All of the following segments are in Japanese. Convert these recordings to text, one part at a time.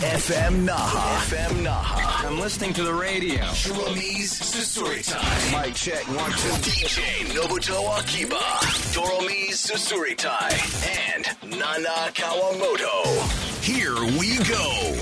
FM Naha. I'm listening to the radio. Shiromi's Susuritai. Mic check 1 2. DJ Nobuto Akiba. Doromi's Susuritai. And Nana Kawamoto. Here we go.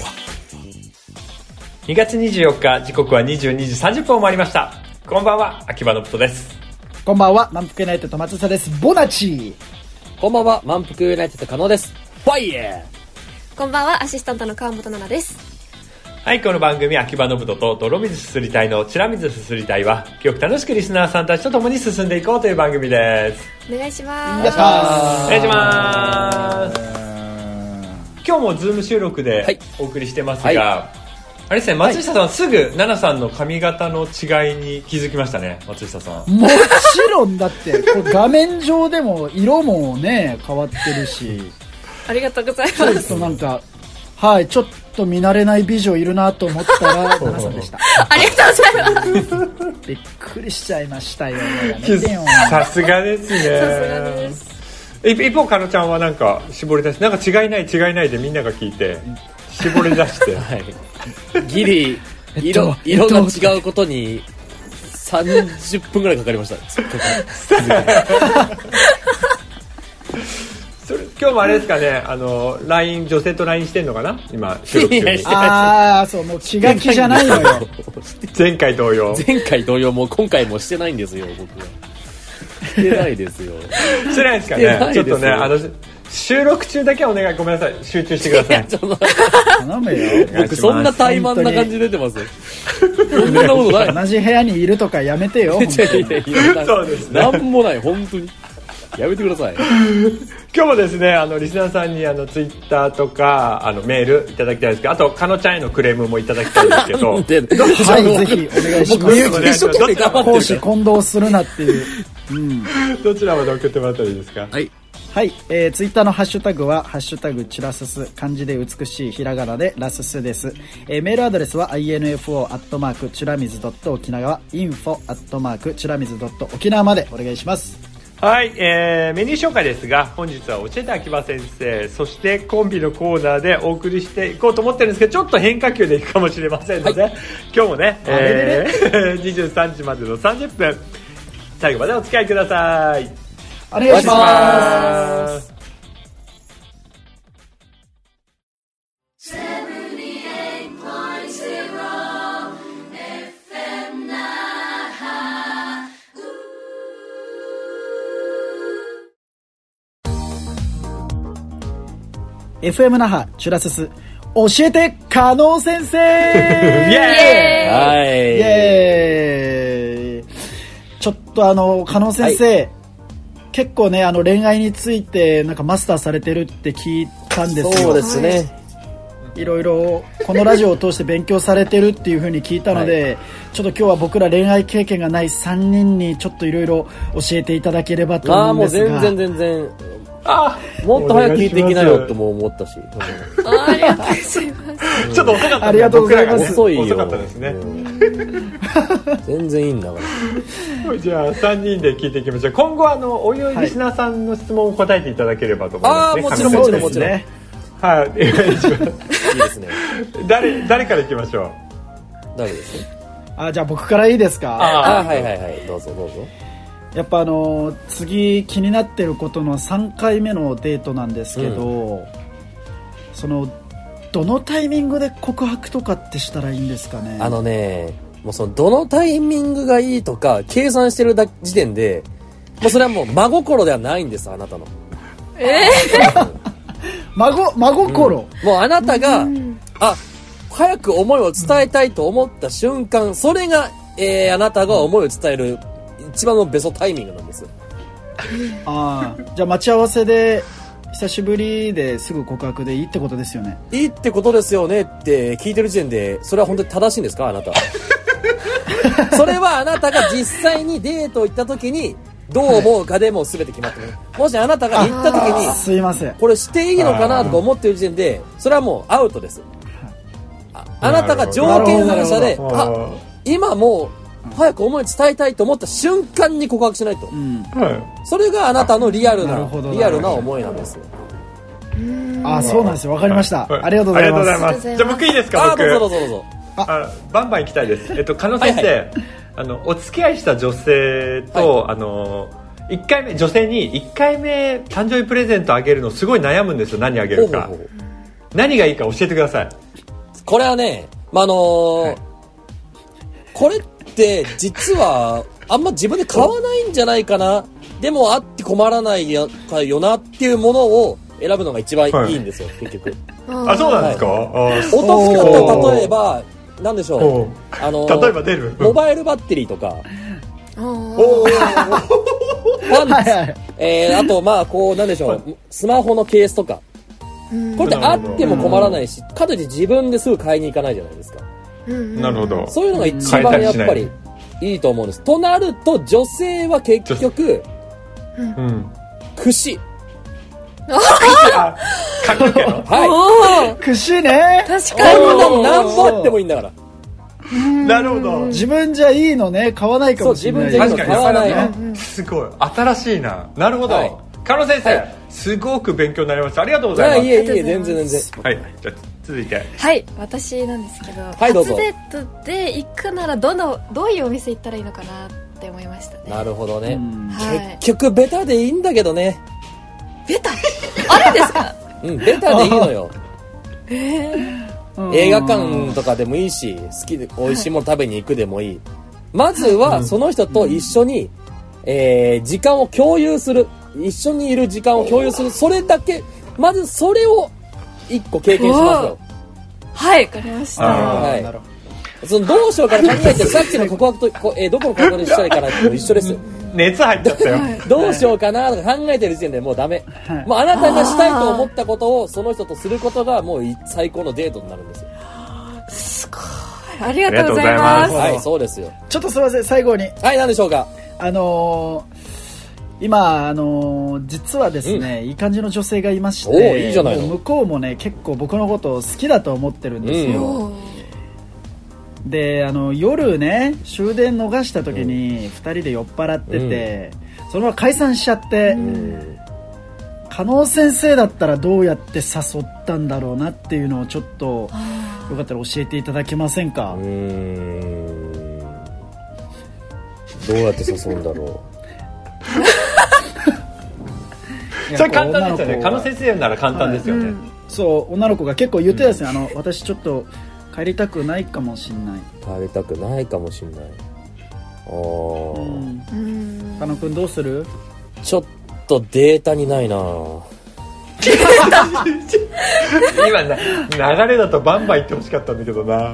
2月24日、時刻は22時30分を回りました。こんばんは、秋葉のぶとです。 こんばんは、満腹ユナイテッド松下です。ボナチー。 こんばんは、満腹ユナイテッド加納です。ファイヤー。 こんばんは、アシスタントの川本奈々です。 はい、この番組秋葉のぶとと泥水すすり隊のちら水すすり隊は今日楽しくリスナーさんたちと共に進んでいこうという番組です。 お願いします。 お願いします。今日もズーム収録でお送りしてますが、はい、あれですね、松下さんはすぐ奈々さんの髪型の違いに気づきましたね。松下さん、 もちろんだってこれ画面上でも色もね変わってるしありがとうございます。 ちょっとなんか、はい、ちょっと見慣れない美女いるなと思ったら奈々さんでした。 ありがとうございます。 びっくりしちゃいましたよ。 さすがですね。 さすがです。 一方、かのちゃんはなんか絞り出して、なんか違いないでみんなが聞いて絞り出して、はい、 ギリ色が違うことに30分ぐらいかかりました。 今日もあれですかね、LINE 女性と LINE してんのかな今収録中に。 ああ、そう、もう気が気じゃないのよ。 前回同様もう今回もしてないんですよ。僕はしてないですよ。 してないですかね。ちょっとね、収録中だけはお願い、ごめんなさい、集中してください。 頼むよ。 僕そんな怠慢な感じ出てます。そんなことない。 同じ部屋にいるとかやめてよ。 そうですね。 なんもない、本当にやめてください。 今日もですね、リスナーさんにツイッターとかメールいただきたいですけど、あとかのちゃんへのクレームもいただきたいんですけど、はい、 ぜひお願いします。公私混同するなっていう、 どちらまで送ってもらったらいいですか。 はいはい、ツイッターのハッシュタグはハッシュタグチラスス、漢字で美しい、ひらがなでラススです。メールアドレスは info@ チュラミズ沖縄 info@ チュラミズ沖縄までお願いします。 はい、メニュー紹介ですが、本日は教えて秋葉先生、そしてコンビのコーナーでお送りしていこうと思ってるんですけど、ちょっと変化球でいくかもしれませんので、はい、今日もね、23時までの30分最後までお付き合いください。 お願いします。FM 那覇チュラスス教えて加納先生。イエーイ、 イエーイ。ちょっと加納先生、はい、結構ね恋愛についてなんかマスターされてるって聞いたんですよ。 そうですね、 いろいろこのラジオを通して勉強されてるっていう風に聞いたので、はい、ちょっと今日は僕ら恋愛経験がない3人にちょっといろいろ教えていただければと思うんですが。 もう全然もっと早く聞いていきなよとも思ったし。 ありがとうございます。 ちょっと遅かった、ね、 ありがとうございます。 遅いよ。 遅かったですね。 全然いいんだから。 じゃあ3人で聞いていきましょう。今後おいおいリスナーさんの質問を答えていただければと思いますね。 もちろんね。 はい、 いいですね。 誰からいきましょう。 誰ですか。 じゃあ僕からいいですか。 はいどうぞ。 やっぱ次気になってることの3回目のデートなんですけど、どのタイミングで告白とかってしたらいいんですかね。 もうどのタイミングがいいとか計算してる時点でもうそれはもう真心ではないんです、あなたの。 真心、 もうあなたが早く思いを伝えたいと思った瞬間、それが、あなたが思いを伝える一番のベストタイミングなんです。 じゃあ待ち合わせで久しぶりですぐ告白でいいってことですよね。 いいってことですよねって聞いてる時点で、それは本当に正しいんですか、あなた。それはあなたが実際にデート行った時にどう思うかでもう全て決まってる。もしあなたが行った時にすいません、 これしていいのかなとか思ってる時点で、それはもうアウトです。あなたが条件反射で今もう早く思い伝えたいと思った瞬間に告白しないと、それがあなたのリアルな思いなんですよ。 あ、そうなんですよ。わかりました。 はいありがとうございます。 ありがとうございます。じゃあ僕いいですか？僕どうぞどうぞどうぞ。 バンバン行きたいです。加納先生、お付き合いした女性と、1回目、女性に1回目誕生日プレゼントあげるのすごい悩むんですよ。何あげるか。何がいいか教えてください。 これはね、これって実はあんま自分で買わないんじゃないかな。でもあって困らないよなっていうものを選ぶのが一番いいんですよ、結局。 あ、そうなんですか？ お得だと例えば、なんでしょう。 例えば出る？ モバイルバッテリーとか。パンツ。あと、なんでしょう。スマホのケースとか。これってあっても困らないし、かといって自分ですぐ買いに行かないじゃないですか。 なるほど。 そういうのが一番やっぱりいいと思うんです。となると、女性は結局、串。 髪の毛の？ はい。 串ね。 確かに。 こんなの何本あってもいいんだから。 なるほど。 自分じゃいいのね、買わないかもしれない。 そう、自分じゃいいの買わないの。すごい。新しいな。なるほど。加納先生、すごく勉強になりました。ありがとうございます。 いえ、全然。 はい。じゃあ続いて。 はい、私なんですけど、 はい、どうぞ。 初デートで行くならどういうお店行ったらいいのかなって思いましたね。 なるほどね。 はい、 結局ベタでいいんだけどね。 ベタあるんですか？ ベタでいいのよ。映画館とかでもいいし、好きで美味しいもの食べに行くでもいい。まずはその人と一緒に、時間を共有する。一緒にいる時間を共有する。それだけ、まずそれを一個経験しましょう。 はい、わかりました。 はい。そのどうしようかな考えて、さっきの告白と、どこの告白にしたらいいかなっていうの一緒です。 熱入っちゃったよ。 どうしようかなとか考えてる時点でもうダメ。もうあなたがしたいと思ったことをその人とすることがもう最高のデートになるんですよ。 すごい。ありがとうございます。 はい、そうですよ。 ちょっとすいません、最後に。 はい、何でしょうか。 今、実はですね、いい感じの女性がいまして、 いいじゃないの。 向こうもね、結構僕のことを好きだと思ってるんですよ。で、夜ね、終電逃した時に2人で酔っ払ってて、そのまま解散しちゃって、加納先生だったらどうやって誘ったんだろうなっていうのをちょっと、よかったら教えていただけませんか？ どうやって誘うんだろう。 それ簡単ですよね。加納先生なら簡単ですよね。 そう、女の子が結構言ってたですね。私ちょっと帰りたくないかもしんない。 帰りたくないかもしんない。 加納くんどうする？ ちょっとデータにないな。 今流れだとバンバン言ってほしかったんだけどな。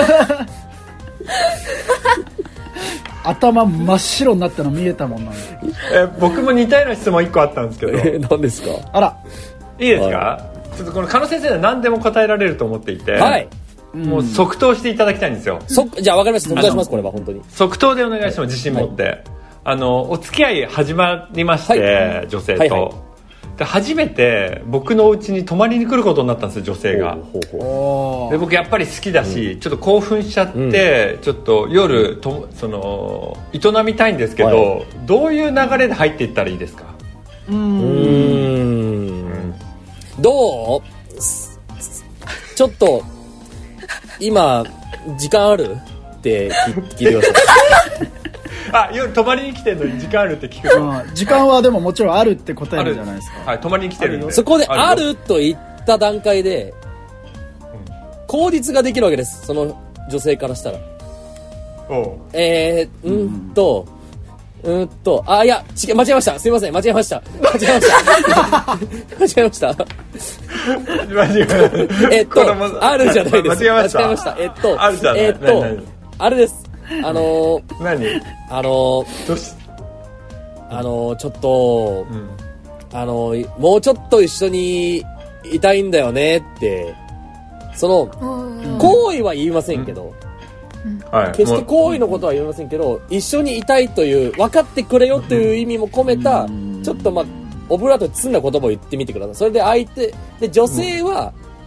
頭真っ白になったの見えたもんなんで。 僕も似たような質問1個あったんですけど。 何ですか？ あら、 いいですか？ちょっとこの加納先生は何でも答えられると思っていて、 はい、 もう即答していただきたいんですよ。 じゃあ分かりました。即答します。これは本当に即答でお願いします。自信持って、お付き合い始まりまして、女性と、で初めて僕のお家に泊まりに来ることになったんですよ、女性が。で僕やっぱり好きだし、ちょっと興奮しちゃって、ちょっと夜営みたいんですけど、どういう流れで入っていったらいいですか？ どう？ちょっと今時間あるって聞いてください。 夜泊まりに来てるのに時間あるって聞くと、 時間はでももちろんあるって答えるじゃないですか。 はい、泊まりに来てるんで。 そこであると言った段階で口実ができるわけです。その女性からしたら。いや、間違えました。すいません、間違えました。あるじゃないです。 間違えました。 あるじゃない。あれです。 何？ ちょっと、もうちょっと一緒にいたいんだよねって、行為は言いませんけど、決して行為のことは言いませんけど、一緒にいたいという、分かってくれよという意味も込めた、ちょっとオブラートに包んだ言葉を言ってみてください。それで相手、で、女性は、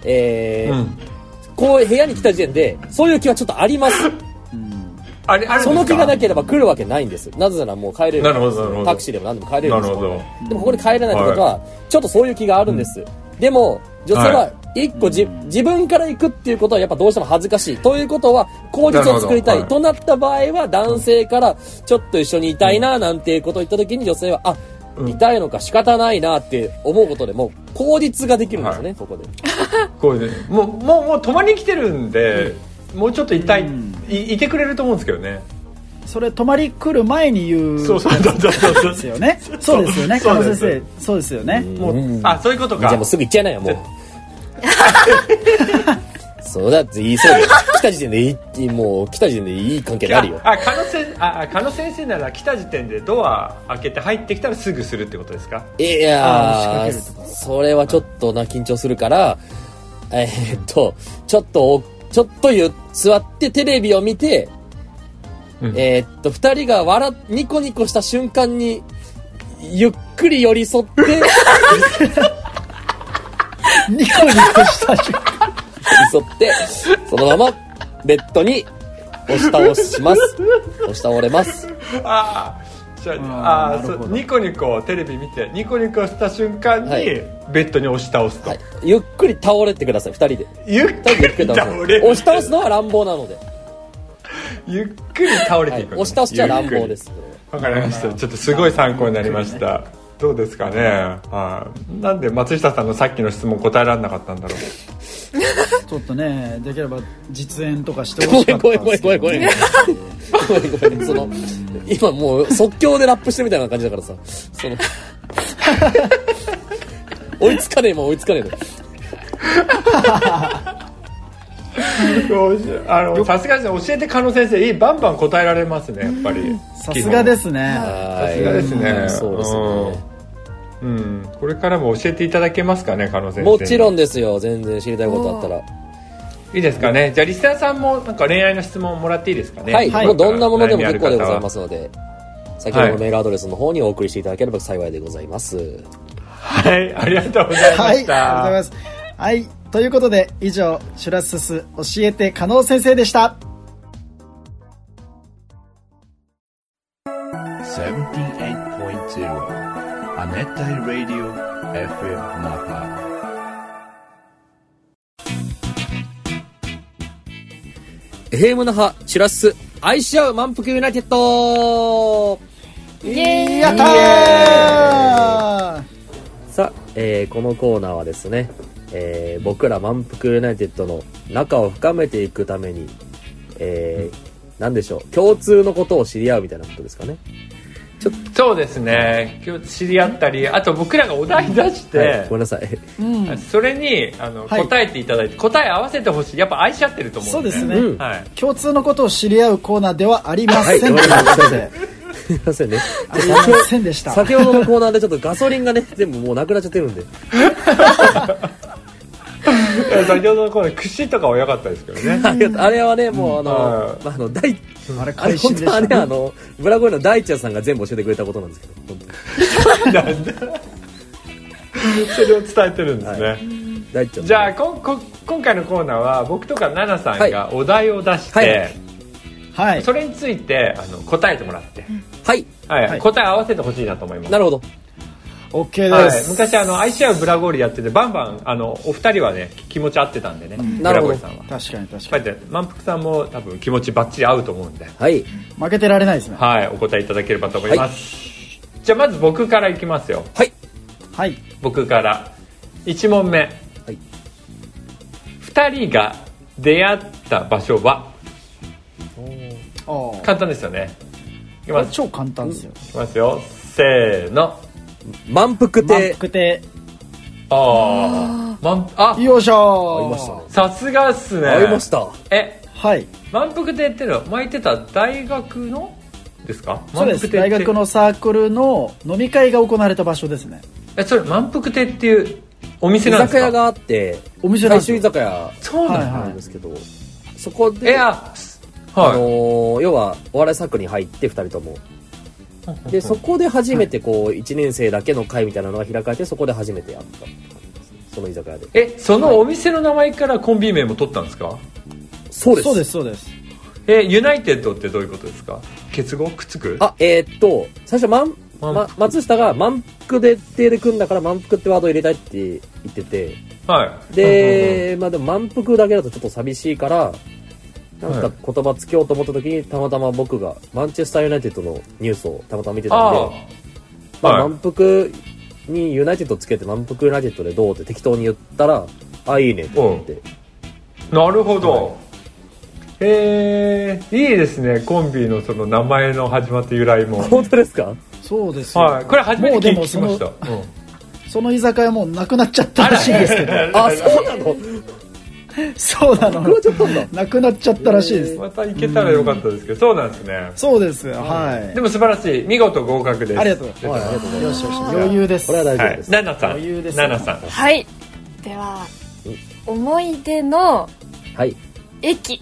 こう部屋に来た時点で、そういう気はちょっとあります。その気がなければ来るわけないんです。なぜならもう帰れる。タクシーでも何でも帰れるんです。でもここで帰れないってことは、ちょっとそういう気があるんです。でも、 女性は一個自分から行くっていうことはやっぱどうしても恥ずかしい。ということは、口実を作りたい。となった場合は、男性からちょっと一緒にいたいな、なんていうことを言った時に女性は、いたいのか仕方ないなって思うことでも、口実ができるんですよね、そこで。 こうね、もう泊まりに来てるんで、もうちょっといたい、いてくれると思うんですけどね。 それ泊まり来る前に言うそうですよね。そうですよね、加納先生。そうですよね。 もうそういうことか。 じゃあもうすぐ行っちゃいなよ、もう。そうだって言いそうだよ。来た時点でいい関係になるよ。 加納先生なら来た時点でドア開けて入ってきたらすぐするってことですか？ いやー、それはちょっと緊張するから、ちょっと座ってテレビを見て、二人がニコニコした瞬間にゆっくり寄り添ってニコニコした瞬間寄り添ってそのままベッドに押し倒れます。 ニコニコテレビ見てニコニコした瞬間にベッドに押し倒すと、 ゆっくり倒れてください。二人でゆっくり倒れる。 押し倒すのは乱暴なので、 ゆっくり倒れていく、 押し倒しちゃ乱暴です。 わかりました。ちょっとすごい参考になりました。どうですかね。なんで松下さんのさっきの質問答えられなかったんだろう。 ちょっとね、できれば実演とかしてほしかったんですけど。 ごめん。今もう即興でラップしてるみたいな感じだからさ、追いつかねえもん追いつかねえさすがですね。教えて加納先生、バンバン答えられますね、やっぱり。 さすがですね。 さすがですね。 そうですね。 これからも教えていただけますかね、加納先生。 もちろんですよ。全然知りたいことあったら。 いいですかね。じゃあリスナーさんもなんか恋愛の質問もらっていいですかね。 はい、もうどんなものでも結構でございますので、先ほどのメールアドレスの方にお送りしていただければ幸いでございます。 はい、ありがとうございました。 はい、ありがとうございます。はい、ということで以上、シュラスス教えて加納先生でした。 78.0 亜熱帯ラディオ FM 那覇。 FM 那覇シュラス愛し合う満腹ユナイテッド。 イエーイ、やったー。 さあ、このコーナーはですね、僕ら満腹ユナイテッドの仲を深めていくために、なんでしょう、共通のことを知り合うみたいなことですかね。 そうですね。今日知り合ったり、あと僕らがお題出して、 ごめんなさい。 それに答えていただいて、答え合わせてほしい。やっぱ愛し合ってると思うんで。 そうですね。共通のことを知り合うコーナーではありません。すみませんね。 ありませんでした。 先ほどのコーナーでちょっとガソリンがね、全部もうなくなっちゃってるんで。 先ほどのコーナー、串とかは良かったですけどね。 あれはね、もうあれ会心でしたね。 本当はね、ブラゴリの大地屋さんが全部教えてくれたことなんですけど、本当に。 なんだ。それを伝えてるんですね。 大地屋さん。 じゃあ今回のコーナーは僕とかナナさんがお題を出して、はい、それについて答えてもらって、答え合わせてほしいなと思います。 なるほど。 OK です。 昔愛し合うブラゴリやってて、バンバンお二人はね気持ち合ってたんでね。 なるほど。 さんは確かに。 満腹さんも多分気持ちバッチリ合うと思うんで、 はい、負けてられないですね。 はい、お答えいただければと思います。じゃあまず僕からいきますよ。 はい。 僕から1問目。2人が出会った場所は。簡単ですよね。いきます。 超簡単ですよ。 いきますよ。せーの。 満腹亭。 よいしょ。 合いましたね。 さすがっすね。 合いました。 はい。満腹亭っていうのは前言ってた大学のですか？ そうです。大学のサークルの飲み会が行われた場所ですね。 それ満腹亭っていうお店なんですか？ 居酒屋があって、 お店なんですよ。 大衆居酒屋そうなんですけど、そこで要はお笑いサークルに入って2人とも。でそこで初めて1年生だけの会みたいなのが開かれて、そこで初めてやったって感じですね。その居酒屋で。 そのお店の名前からコンビ名も取ったんですか？ そうです。 そうです。 ユナイテッドってどういうことですか？結合くっつく？ 最初松下が満腹で手で組んだから満腹ってワードを入れたいって言ってて、 はい。 で、まあでも満腹だけだとちょっと寂しいから、なんか言葉つけようと思った時に、たまたま僕がマンチェスターユナイテッドのニュースをたまたま見てたんで、まあ、満腹にユナイテッドつけて満腹ユナイテッドでどうって適当に言ったら、あ、いいねって思って。 なるほど。いいですね。コンビのその名前の始まった由来も。 本当ですか？ そうですよ。 はい。これ初めて聞きました。 その居酒屋もうなくなっちゃったらしいんですけど。 あ、そうなの？ そうなの。なくなっちゃったらしいです。 また行けたらよかったですけど、そうなんですね。 そうです。はい。 でも素晴らしい。見事合格です。 ありがとうございます。よしよし。余裕です。 これは大丈夫です。 ナナさん。 余裕です。 ナナさん。 はい。では、思い出の駅。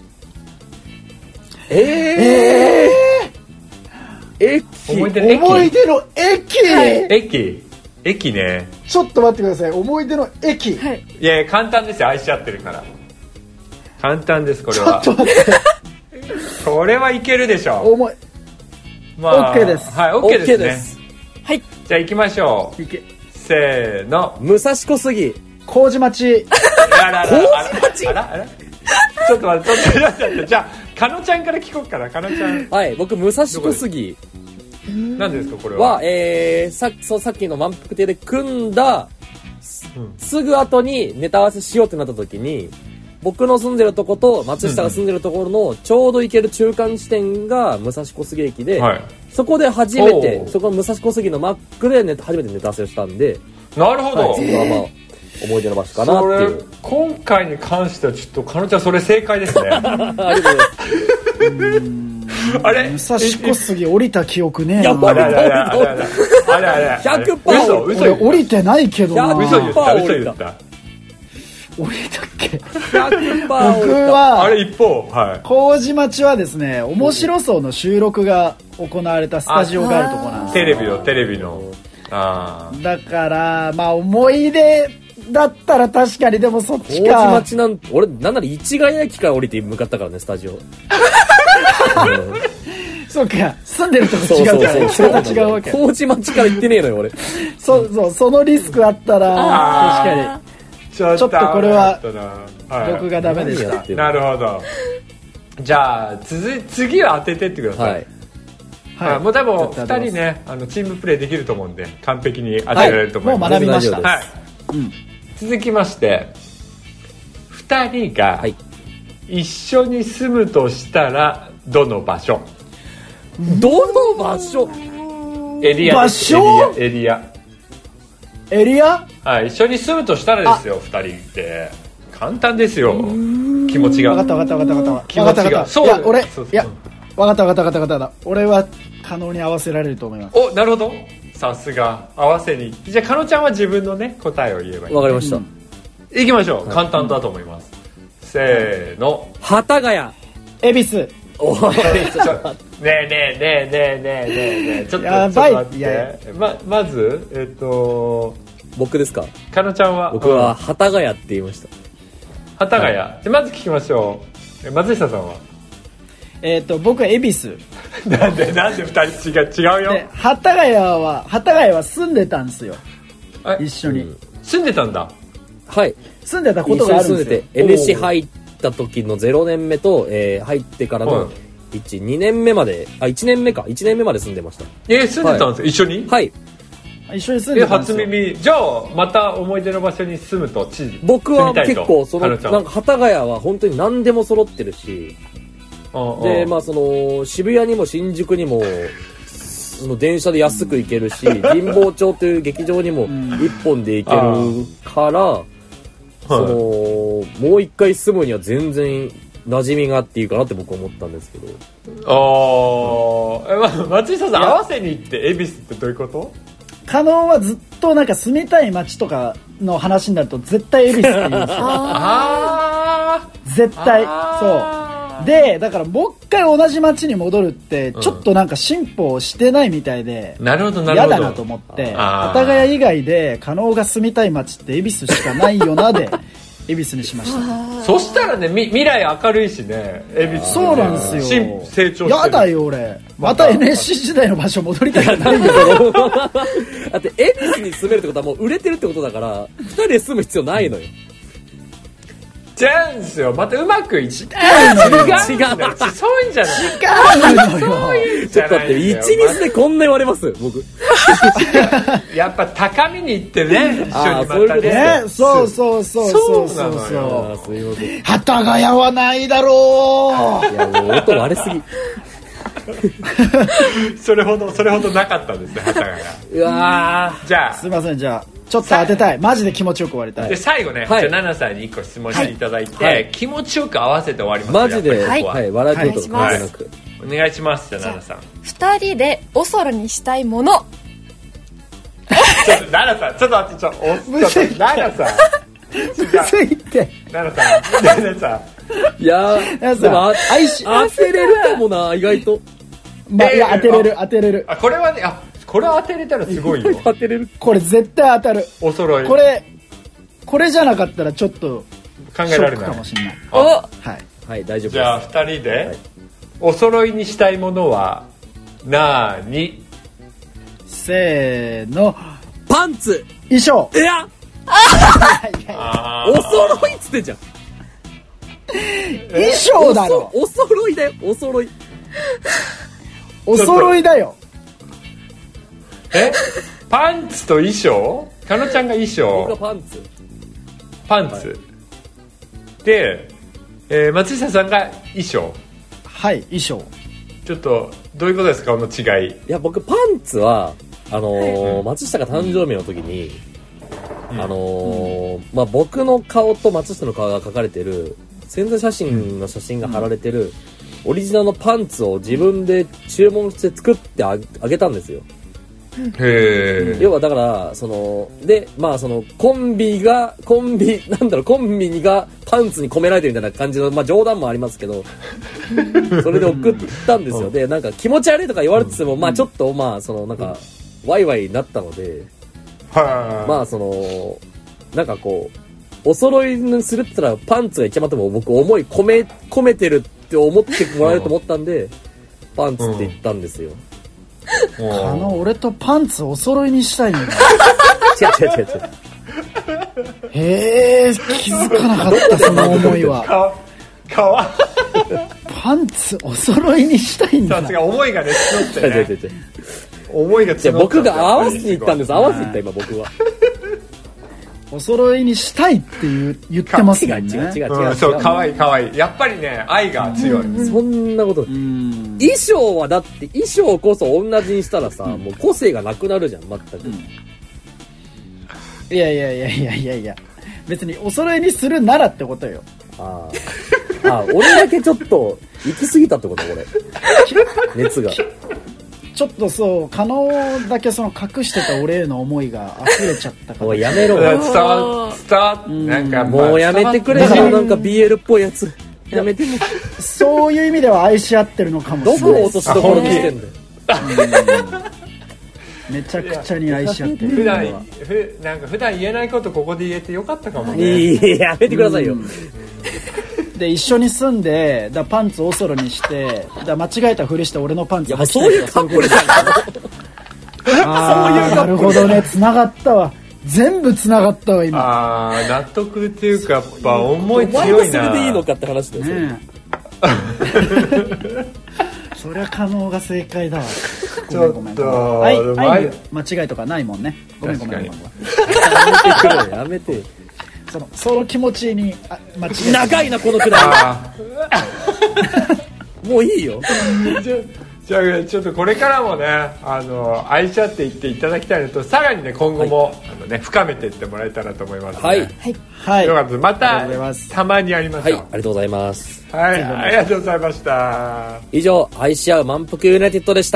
駅。 思い出の駅。 駅ね。 ちょっと待ってください。思い出の駅。 はい。 いや簡単ですよ。愛し合ってるから。簡単です、これは。 ちょっと待って。 これはいけるでしょ。まあ、 OK です。 はい、OK ですね。 はい。 じゃあ行きましょう。せーの。 武蔵小杉。 麹町。 あらちょっと待って。じゃあ、かのちゃんから聞こうかな。かのちゃん。 はい、僕、武蔵小杉。 何ですかこれは。 さっきの満腹亭で組んだ、すぐ後にネタ合わせしようってなった時に、僕の住んでるとこと松下が住んでるところのちょうど行ける中間地点が武蔵小杉駅で、そこで初めて、そこの武蔵小杉のマックで初めてネタ合わせをしたんで、 なるほど。 そこはまあ、思い出の場所かなっていう。 今回に関してはちょっとかのちゃんそれ正解ですね。 ありがとうございます。 あれ武蔵小杉降りた記憶ねえな。 やばい。あれ 100% 俺降りてないけどな。 嘘言った。 降りたっけ？ 100% 僕はあれ一方、はい。 麹町はですね、面白そうの収録が行われたスタジオがあるところなんです。 テレビの。 だからまあ思い出だったら確かに、でもそっちか。 麹町なんて、俺なんなら市ヶ谷駅から降りて向かったからね、スタジオ。 そうか、住んでるとこ違うから人が違うわけ。 麹町から行ってねえのよ俺。 そのリスクあったら確かにちょっとこれは僕がダメでした。 なるほど。じゃあ次は当ててってください。はい、もう多分2人ね、チームプレーできると思うんで完璧に当てられると思います。 もう学びました。 はい。続きまして2人が一緒に住むとしたらどの場所？ どの場所？ エリア。はい、一緒に住むとしたらですよ、2人って簡単ですよ。気持ちが。 分かった。 気持ちが。 そう。いや俺、分かった。俺は可能に合わせられると思います。 お、なるほど。さすが合わせに。じゃあかのちゃんは自分のね答えを言えばいい。 わかりました。 いきましょう。簡単だと思います。せーの。 幡ヶ谷。 恵比寿。 おい、ねえちょっとやばい。 待って。まず僕ですか？ かのちゃんは？ 僕は幡ヶ谷って言いました。 幡ヶ谷。じゃまず聞きましょう。松下さんは？ 僕は恵比寿。 なんで2人違うよ。 で幡ヶ谷は住んでたんですよ。一緒に。 住んでたんだ。 はい。 住んでたことがあるんですよ。 NSC 入った時の0年目と、入ってからの2年目まで、1年目まで住んでました。 住んでたんですよ、一緒に？ はい。一緒に住んでたんですよ。 初耳。じゃあまた思い出の場所に住むと僕は結構なんか幡ヶ谷は本当に何でも揃ってるし、でまあ渋谷にも新宿にも電車で安く行けるし、神保町という劇場にも一本で行けるから、もう一回住むには全然馴染みがあっていいかなって僕は思ったんですけど。 松下さん、合わせに行って恵比寿ってどういうこと？ 加納はずっとなんか住みたい街とかの話になると絶対恵比寿って言うんですよ。絶対そうで、だからもう一回同じ街に戻るってちょっとなんか進歩してないみたいで、 なるほど嫌だなと思って、幡ヶ谷以外で加納が住みたい街って恵比寿しかないよなで恵比寿にしました。 そしたらね、未来明るいしね、恵比寿。 そうなんですよ。 成長してる。 やだよ俺。また NSC 時代の場所戻りたくないよ。 だって恵比寿に住めるってことはもう売れてるってことだから、2人で住む必要ないのよ。 違うんですよ。またうまくいって違う違うそういうんじゃない違うのよ。 ちょっと待って、一ミスでこんな言われます僕。 やっぱ高みに行ってね、一緒にまたね。 ね、そうそうそうそうそうなのよあ、すいません。 幡ヶ谷はないだろいや、もう音割れすぎ。 それほどなかったんですね、幡ヶ谷。 うわじゃあう。すいません、じゃあちょっと当てたい。マジで気持ちよく終わりたでい。 最後ね、 はいじゃあ奈々さんに1個質問していただいて、 はい気持ちよく合わせて終わりー、 ます。 マジで、 やっぱりここははい、笑い声とか関係なく。 お願いします。じゃあ奈々さん。 二人でおそろにしたいもの。 ちょっと奈々さん、ちょっと待って、ちょっと奈々さん。 むずいって。 奈々さん。 いやー、でも、当てれるかもな、意外と。 ま、いや、当てれる、当てれる。 あ、これはね、これ当てれたらすごいよ。 当てれる。 これ絶対当たる。 お揃い。 これじゃなかったらちょっと、 考えショックられない。 かもしれない。 あはい。 はい、大丈夫です。 じゃあ2人で、お揃いにしたいものはなーに？ せーの。 パンツ。 衣装。 いや、 あお揃いっつってんじゃん。 衣装だろ。 お揃いだよ、お揃い。 お揃いだよ。 パンツと衣装？かのちゃんが衣僕が装、 パンツ。 パンツ、で、松下さんが衣装。 はい、衣装。 ちょっとどういうことですか、この違い？ いや、僕パンツは松下が誕生日の時に、まあ、僕の顔と松下の顔が描かれてる宣材写真の写真が貼られてるオリジナルのパンツを自分で注文して作ってあげたんですよ。 へ要はだからで、まあ、コンビがパンツに込められてるみたいな感じの、まあ、冗談もありますけどそれで送ったんですよ。で、なんか気持ち悪いとか言われてても、まあちょっとまあなんかワイワイになったので、まあなんかこうお揃いにするって言ったらパンツが一番多分僕思い込めてるって思ってもらえると思ったんでパンツって言ったんですよ。 俺とパンツお揃いにしたいんだ。 違う。 へえ、気づかなかった、その思いは。 かわパンツお揃いにしたいんだ。 さすが思いがね募ってね。 違う。 思いが募った。 僕が合わせに行ったんです。合わせに行った今僕は。 お揃いにしたいって言ってますもんね。 違う。 そう、かわいい。やっぱりね、愛が強い。 そんなこと。衣装はだって衣装こそ同じにしたらさ、もう個性がなくなるじゃん全く。 いや。別にお揃いにするならってことよ。 あ、俺だけちょっと行き過ぎたってこと俺。熱が。 ちょっとそう、可能だけ隠してた俺への思いが溢れちゃったから。 もうやめろ。 伝わなんかもうやめてくれよ。なんか BL っぽいやつ。やめても。 そういう意味では愛し合ってるのかもしれない。 どこを落としどころにしてんだよ。 めちゃくちゃに愛し合ってる。 普段言えないことここで言えてよかったかもね。 いや、やめてくださいよ。 で一緒に住んでパンツおそろにして間違えたふりして俺のパンツ履きたい。 そういうカップルじゃん。 なるほどね、繋がったわ。全部繋がったわ今。 納得っていうかやっぱ思い強いな。 それでいいのかって話だよね。 そりゃ可能が正解だわ。ごめん。愛間違いとかないもんね。ごめん。 やめて。 その気持ちに間違い。 長いなこのくだり。もういいよ。 じゃあちょっとこれからもね愛し合っていっていただきたいのと、さらにね今後も深めていってもらえたらと思います。 はい。 よかった。またたまにやりましょう。 はい、ありがとうございます。 はい、ありがとうございました。 以上、愛し合う満腹ユナイテッドでした。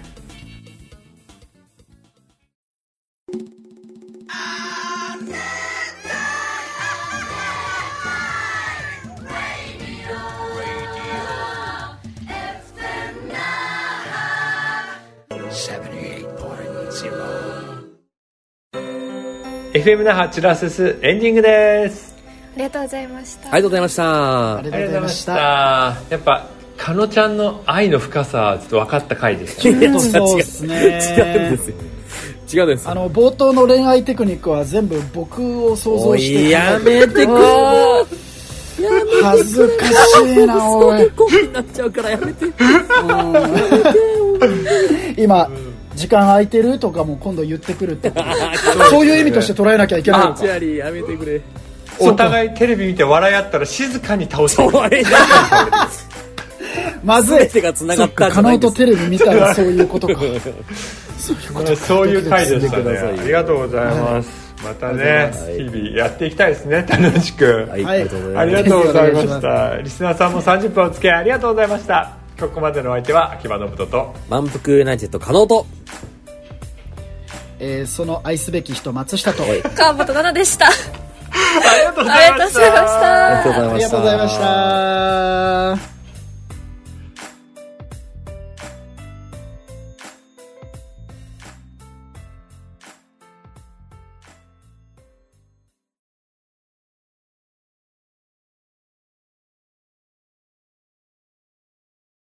FM 那覇チラススエンディングです。 ありがとうございました。 ありがとうございました。 ありがとうございました。 やっぱかのちゃんの愛の深さはちょっと分かった回でしたね。 そうですね。 違うんですよ。 違うんです。 冒頭の恋愛テクニックは全部僕を想像して。 おい、やめてくれ。 恥ずかしいな、おい。 コンビになっちゃうからやめて。 今、時間空いてるとかも今度言ってくるって。そういう意味として捉えなきゃいけないのか。 チャリーやめてくれ。 お互いテレビ見て笑い合ったら静かに倒してまずい。 全てが繋がったんじゃないですか。 カノとテレビ見たらそういうことか。 そういう回でしたね。ありがとうございます。またね、日々やっていきたいですね、楽しく。 はい、ありがとうございます。 ありがとうございました。リスナーさんも30分お付き合いありがとうございました。ここまでのお相手は秋葉信人と満腹ユナイテッド加納と、 その愛すべき人松下と川本奈々でした。 ありがとうございました。 ありがとうございました。